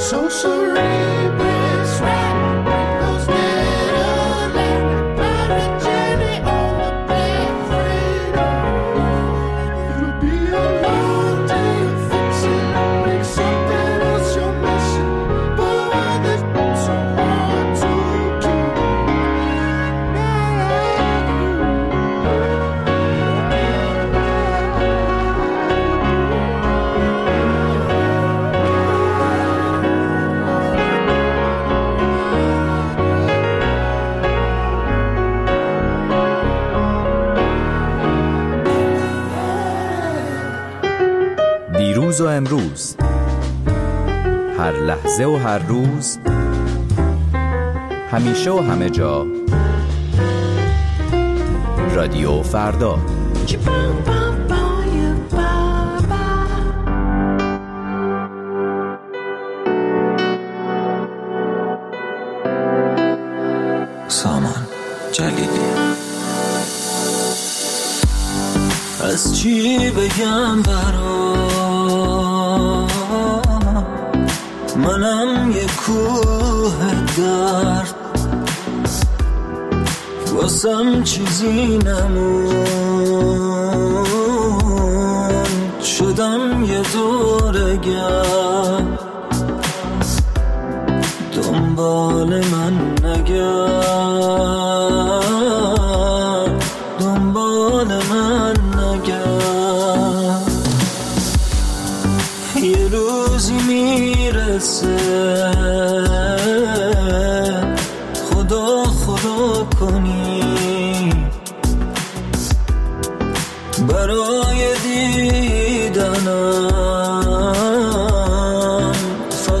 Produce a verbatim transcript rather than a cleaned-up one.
دیروز و امروز، هر لحظه و هر روز، همیشه و همه جا، رادیو فردا. سامان جلیلی. از چی بگم برا منم یه کوه درد، واسم چیزی نمون، شدم یه دورگرد، دنبال من نگرد، دنبال من نگرد. یه روزی میرسه خدا خدا کنی